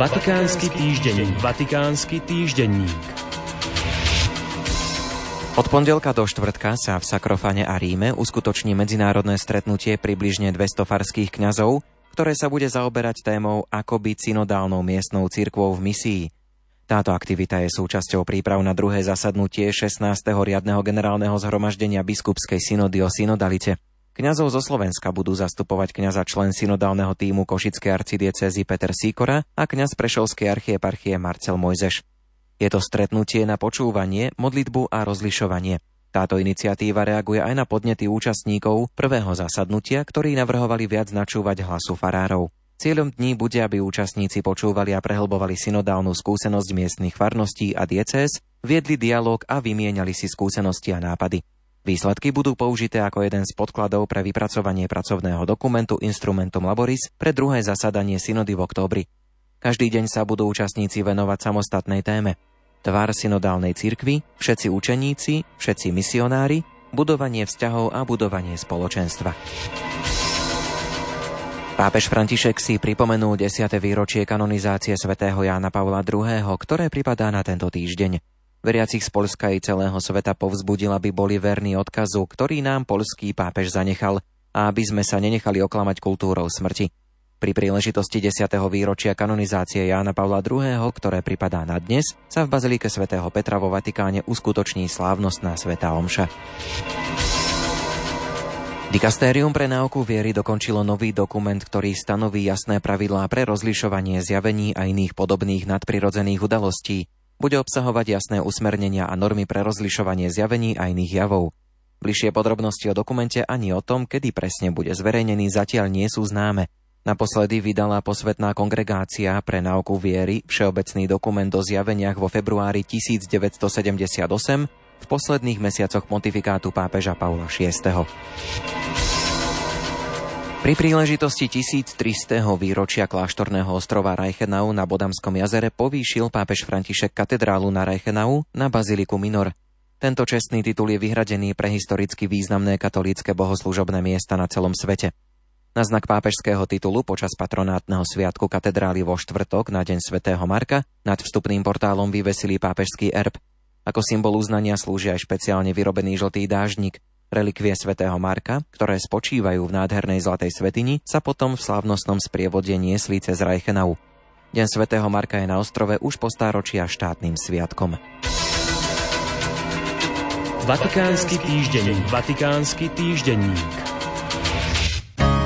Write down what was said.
Vatikánsky týždenník. Vatikánsky týždenník. Od pondelka do štvrtka sa v Sakrofane a Ríme uskutoční medzinárodné stretnutie približne 200 farských kňazov, ktoré sa bude zaoberať témou ako byť synodálnou miestnou cirkvou v misii. Táto aktivita je súčasťou príprav na druhé zasadnutie 16. riadneho generálneho zhromaždenia biskupskej synody o synodalite. Kňazov zo Slovenska budú zastupovať kňaza člen synodálneho tímu Košickej arcidiecézy Peter Sýkora a kňaz Prešovskej archieparchie Marcel Mojzeš. Je to stretnutie na počúvanie, modlitbu a rozlišovanie. Táto iniciatíva reaguje aj na podnety účastníkov prvého zasadnutia, ktorí navrhovali viac načúvať hlasu farárov. Cieľom dní bude, aby účastníci počúvali a prehlbovali synodálnu skúsenosť miestnych farností a diecéz, viedli dialóg a vymieniali si skúsenosti a nápady. Výsledky budú použité ako jeden z podkladov pre vypracovanie pracovného dokumentu Instrumentum Laboris pre druhé zasadanie synody v októbri. Každý deň sa budú účastníci venovať samostatnej téme. Tvar synodálnej cirkvi, všetci učeníci, všetci misionári, budovanie vzťahov a budovanie spoločenstva. Pápež František si pripomenul 10. výročie kanonizácie svätého Jána Pavla II., ktoré pripadá na tento týždeň. Veriacich z Poľska i celého sveta povzbudil, aby boli verní odkazu, ktorý nám poľský pápež zanechal, a aby sme sa nenechali oklamať kultúrou smrti. Pri príležitosti 10. výročia kanonizácie Jána Pavla II., ktoré pripadá na dnes, sa v bazilike svätého Petra vo Vatikáne uskutoční slávnostná svätá omša. Dikastérium pre náuku viery dokončilo nový dokument, ktorý stanoví jasné pravidlá pre rozlišovanie zjavení a iných podobných nadprirodzených udalostí. Bude obsahovať jasné usmernenia a normy pre rozlišovanie zjavení a iných javov. Bližšie podrobnosti o dokumente ani o tom, kedy presne bude zverejnený, zatiaľ nie sú známe. Naposledy vydala Posvetná kongregácia pre náuku viery všeobecný dokument o zjaveniach vo februári 1978 v posledných mesiacoch pontifikátu pápeža Pavla VI. Pri príležitosti 1300. výročia kláštorného ostrova Reichenau na Bodamskom jazere povýšil pápež František katedrálu na Reichenau na baziliku Minor. Tento čestný titul je vyhradený pre historicky významné katolícke bohoslužobné miesta na celom svete. Na znak pápežského titulu počas patronátneho sviatku katedrály vo štvrtok na deň svätého Marka nad vstupným portálom vyvesili pápežský erb. Ako symbol uznania slúži aj špeciálne vyrobený žltý dážnik. Relikvie svätého Marka, ktoré spočívajú v nádhernej zlatej svätyni, sa potom v slávnostnom sprievode niesli cez Reichenau. Deň svätého Marka je na ostrove už po stáročia štátnym sviatkom. Vatikánsky týždenník. Vatikánsky týždenník.